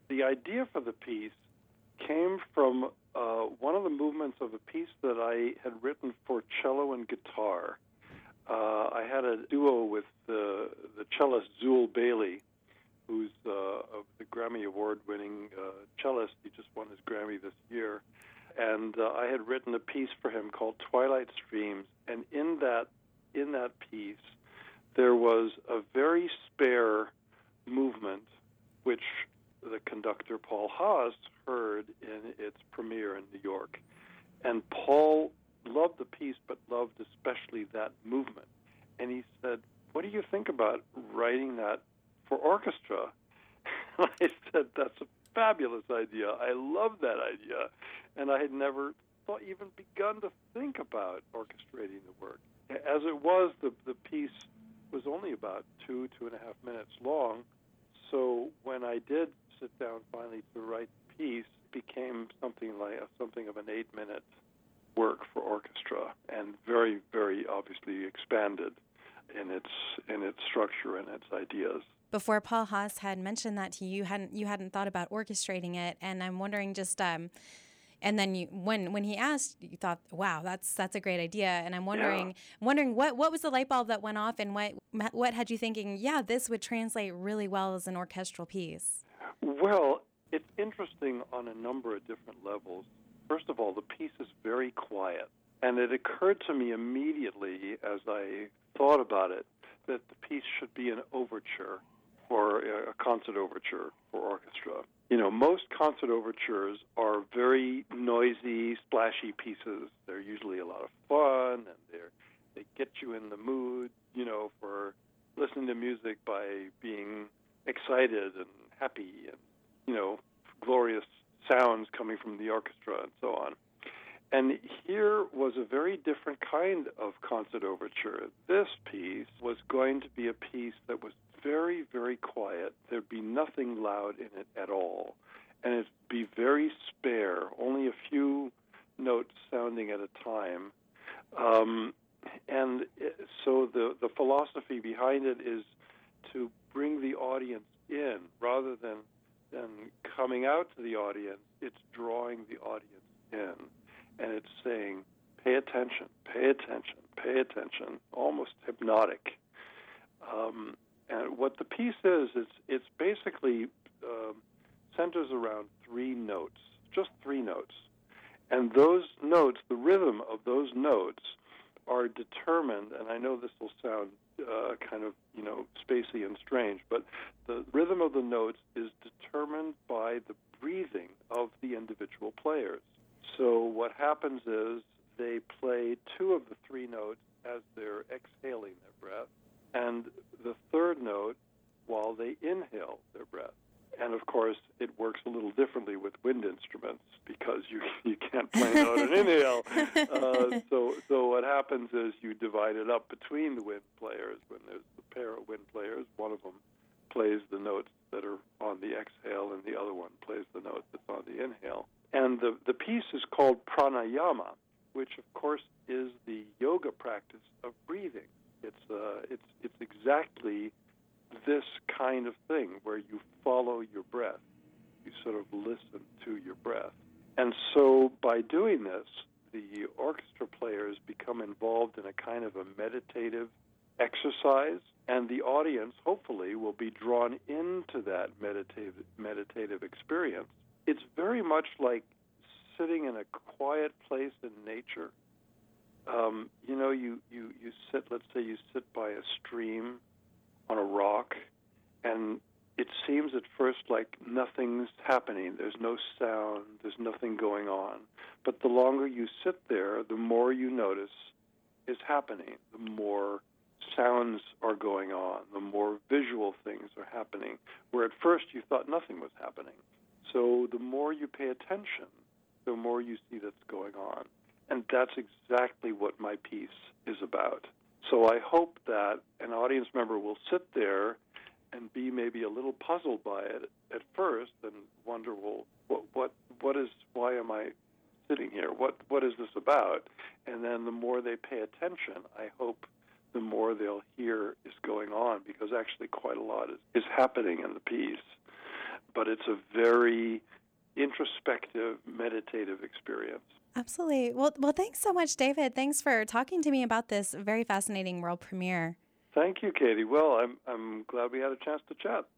the idea for the piece came from one of the movements of a piece that I had written for cello and guitar. I had a duo with the cellist Zool Bailey, who's the Grammy Award-winning cellist. He just won his Grammy this year. And I had written a piece for him called Twilight Streams. And in that piece, there was a very spare movement, which the conductor Paul Haas heard in its premiere in New York. And Paul loved the piece, but loved especially that movement. And he said, "What do you think about writing that for orchestra?" And I said, "That's a fabulous idea. I love that idea." And I had never even begun to think about orchestrating the work. As it was, the piece was only about 2.5 minutes long. So when I did sit down finally to write the piece, it became something of an 8-minute work for orchestra, and very, very obviously expanded in its structure and its ideas. Before, Paul Haas had mentioned that to you, you hadn't thought about orchestrating it, and I'm wondering just and then when he asked, you thought, "Wow, that's a great idea." And I'm wondering what was the light bulb that went off, and what had you thinking? Yeah, this would translate really well as an orchestral piece. Well, it's interesting on a number of different levels. First of all, the piece is very quiet, and it occurred to me immediately as I thought about it that the piece should be an overture, or a concert overture for orchestra. You know, most concert overtures are very noisy, splashy pieces. They're usually a lot of fun, and they get you in the mood, for listening to music by being excited and happy and, glorious sounds coming from the orchestra and so on. And here was a very different kind of concert overture. This piece was going to be a piece that was very, very quiet. There'd be nothing loud in it at all. And it'd be very spare, only a few notes sounding at a time. So the philosophy behind it is to bring the audience in rather than coming out to the audience. It's drawing the audience in. And it's saying, pay attention, pay attention, pay attention, almost hypnotic. And what the piece is, it's basically centers around 3 notes, just 3 notes. And those notes, the rhythm of those notes are determined, and I know this will sound kind of, spacey and strange, but the rhythm of the notes is determined by the breathing of the individual players. So what happens is they play 2 of the 3 notes as they're exhaling their breath, and the 3rd note while they inhale their breath. And of course, it works a little differently with wind instruments because you can't play a note and inhale. So what happens is you divide it up between the wind players. When there's a pair of wind players, one of them plays the notes that are on the exhale, and the other one plays the note that's on the inhale. And the piece is called pranayama, which of course is the yoga practice of breathing. It's exactly this kind of thing where you follow your breath. You sort of listen to your breath. And so by doing this, the orchestra players become involved in a kind of a meditative exercise, and the audience hopefully will be drawn into that meditative experience. It's very much like sitting in a quiet place in nature. You sit, let's say you sit by a stream on a rock, and it seems at first like nothing's happening. There's no sound, there's nothing going on. But the longer you sit there, the more you notice is happening. The more sounds are going on, the more visual things are happening, where at first you thought nothing was happening. So the more you pay attention, the more you see that's going on. And that's exactly what my piece is about. So I hope that an audience member will sit there and be maybe a little puzzled by it at first and wonder, well, why am I sitting here? What is this about? And then the more they pay attention, I hope the more they'll hear is going on, because actually quite a lot is happening in the piece. but it's a very introspective, meditative experience. Absolutely. Well, thanks so much, David. Thanks for talking to me about this very fascinating world premiere. Thank you, Katie. Well, I'm glad we had a chance to chat.